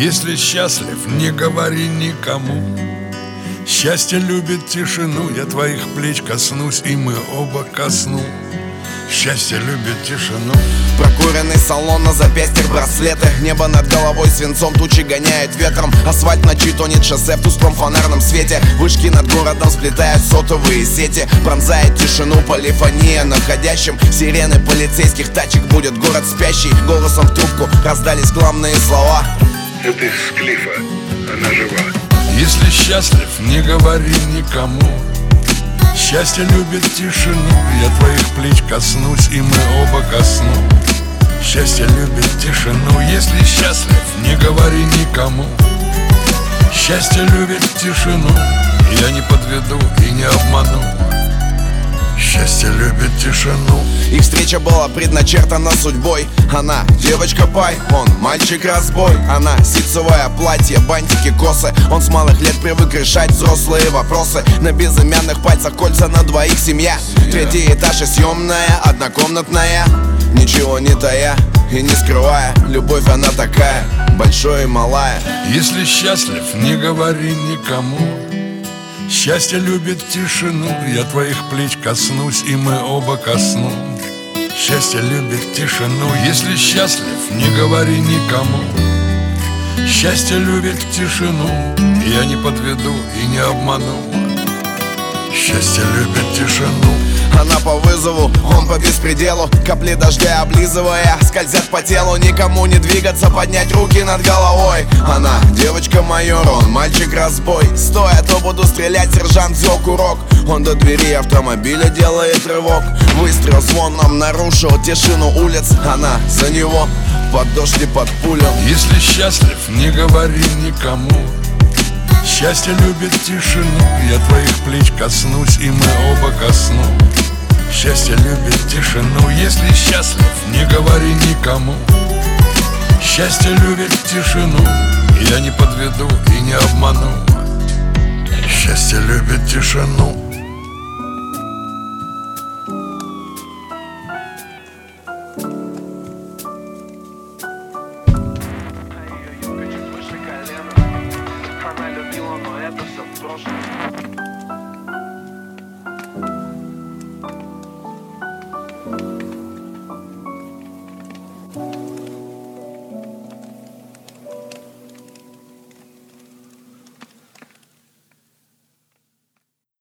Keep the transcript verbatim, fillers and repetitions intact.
Если счастлив, не говори никому. Счастье любит тишину, я твоих плеч коснусь, и мы оба ко сну. Счастье любит тишину. Прокуренный салон, на запястьях браслеты. Небо над головой свинцом, тучи гоняет ветром. Асфальт ночи тонет, шоссе в тусклом фонарном свете. Вышки над городом сплетают сотовые сети. Пронзает тишину полифония находящим. Сирены полицейских тачек, будет город спящий. Голосом в трубку раздались главные слова. Это из Клифа, она жива. Если счастлив, не говори никому. Счастье любит тишину, я твоих плеч коснусь, и мы оба ко сну. Счастье любит тишину, если счастлив, не говори никому. Счастье любит тишину, я не подведу и не обману. Счастье любит тишину. Их встреча была предначертана судьбой. Она девочка пай, он мальчик-разбой. Она ситцевое платье, бантики, косы. Он с малых лет привык решать взрослые вопросы. На безымянных пальцах кольца, на двоих семья. Третий этаж и съемная, однокомнатная. Ничего не тая и не скрывая, любовь она такая, большая и малая. Если счастлив, не говори никому. Счастье любит тишину, я твоих плеч коснусь, и мы оба ко сну. Счастье любит тишину, если счастлив, не говори никому. Счастье любит тишину, я не подведу и не обману. Счастье любит тишину. Она по вызову, он по беспределу. Капли дождя облизывая, скользят по телу. Никому не двигаться, поднять руки над головой. Она девочка-майор, он мальчик-разбой. Стоя, то буду стрелять, сержант взял курок. Он до двери автомобиля делает рывок. Выстрел звоном нарушил тишину улиц. Она за него, под дождь и под пулю. Если счастлив, не говори никому. Счастье любит тишину, я твоих плеч коснусь, и мы оба ко сну. Счастье любит тишину, если счастлив, не говори никому. Счастье любит тишину, я не подведу и не обману. Счастье любит тишину. Она любила, но это все в прошлом.